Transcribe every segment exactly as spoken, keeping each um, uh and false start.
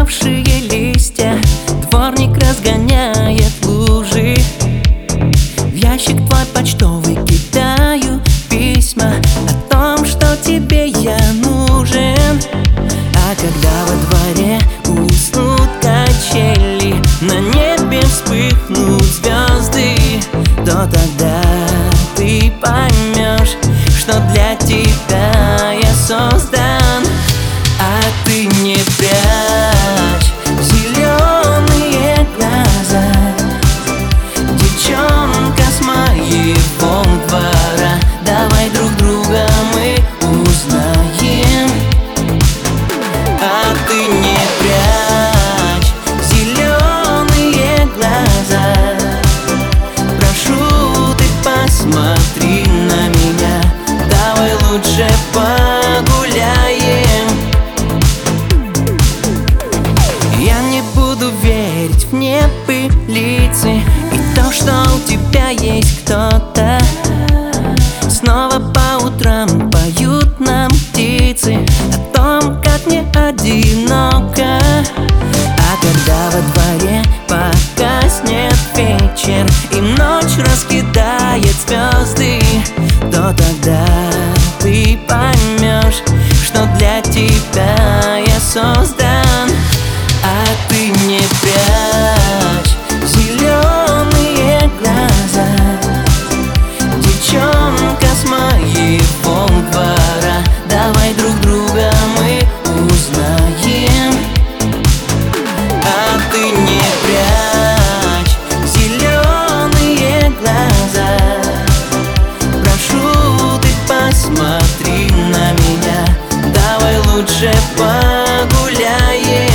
опавшие листья, дворник разгоняет лужи. В ящик твой почтовый кидаю письма о том, что тебе я нужен. А когда во дворе уснут качели, на небе вспыхнут звезды, то тогда ты поймешь, что для тебя я создан. А ты не прячь зеленые глаза, девчонка с моего двора. Давай друг друга мы узнаем. А ты не прячь зеленые глаза, прошу, ты посмотри на меня. Давай лучше погуляем. Я не буду верить в небылицы и то, что у тебя есть кто-то. Снова по утрам поют нам птицы о том, как мне одиноко. А когда во дворе погаснет вечер и ночь раскидает звезды, то тогда ты поймешь, что для тебя я создан. А ты не прячь зеленые глаза, девчонка с моего двора. Давай друг друга мы узнаем. А ты не прячь зеленые глаза, прошу, ты посмотри на меня. Давай лучше погуляем.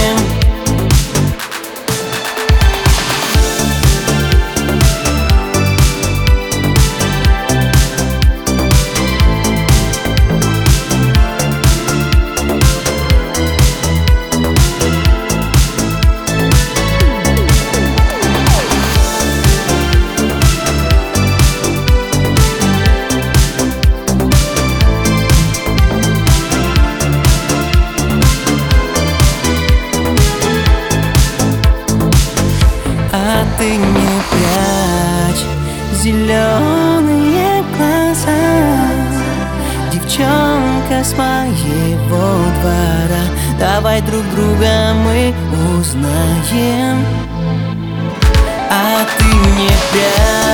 А ты не прячь зеленые глаза, девчонка с моего двора. Давай друг друга мы узнаем. А ты не прячь